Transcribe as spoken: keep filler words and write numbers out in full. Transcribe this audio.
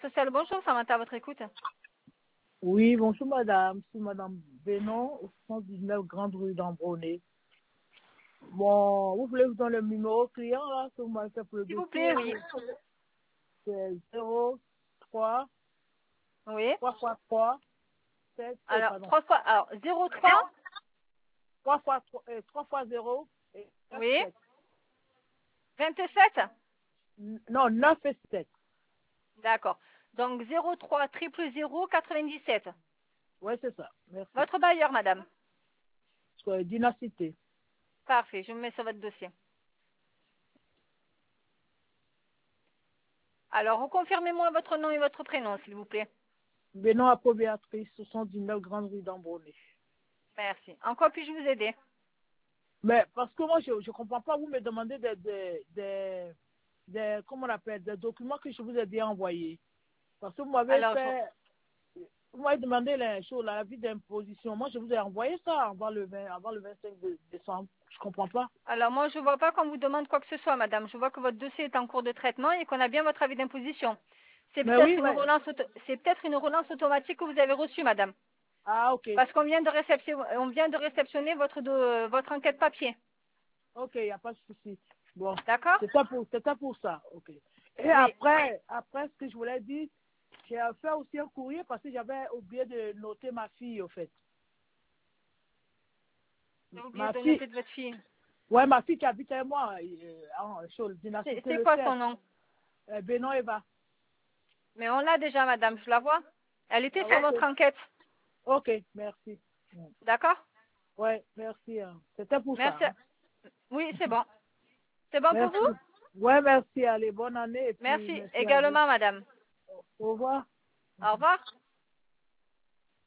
sociale, bonjour, Samantha, à votre écoute. Oui, bonjour madame, c'est madame Bénon, au soixante-dix-neuf Grande Rue d'Ambronay. Bon, vous voulez vous donner le numéro client là, que vous m'avez fait pour le S'il vous dossier? plaît, oui. C'est zéro trois Oui. trois fois trois sept, euh, Alors, pardon, trois fois, alors, zéro trois, trois fois trois, euh, trois fois zéro et neuf oui. sept. vingt-sept. N- Non, neuf et sept. D'accord. Donc, zéro trois, triple zéro, quatre-vingt-dix-sept. Oui, c'est ça, merci. Votre bailleur, madame. Euh, Dynacité. Parfait, je me mets sur votre dossier. Alors, reconfirmez-moi votre nom et votre prénom, s'il vous plaît. Bénon Apo Béatrice, soixante-dix-neuf Grande Rue d'Ambronay. Merci. En quoi puis-je vous aider? Mais parce que moi, je ne comprends pas, vous me demandez des, des, des, des, comment on appelle, des documents que je vous ai bien envoyés. Parce que vous m'avez Alors, je- fait, vous m'avez demandé les choses, la vie d'imposition. Moi, je vous ai envoyé ça avant le vingt, avant le vingt-cinq de décembre. Je comprends pas. alors moi, je ne vois pas qu'on vous demande quoi que ce soit, madame. Je vois que votre dossier est en cours de traitement et qu'on a bien votre avis d'imposition. C'est Mais peut-être oui, une ouais. relance, auto- c'est peut-être une relance automatique que vous avez reçue, madame. Ah, ok. Parce qu'on vient de réceptionner, on vient de réceptionner votre, do- votre enquête papier. Ok, il n'y a pas de souci. Bon, D'accord? c'était pour, c'était pour ça. Ok. Et Oui. après, après, ce que je voulais dire, j'ai fait aussi un courrier parce que j'avais oublié de noter ma fille, au fait. J'ai oublié Ma de fille, noter de votre fille. ouais, ma fille qui habite avec moi, euh, en chose, C'est dynastie c'est le quoi son sept, nom? euh, Bénon Eva. Mais on l'a déjà, madame, je la vois. Elle était Ah, sur ok, votre enquête. ok, merci. D'accord? Ouais, merci. hein. C'était pour ça. Merci. hein. Oui, c'est bon. C'est bon pour Merci. vous? Ouais, merci. Allez, bonne année et puis Merci merci à vous. également, madame. Au revoir. Au revoir.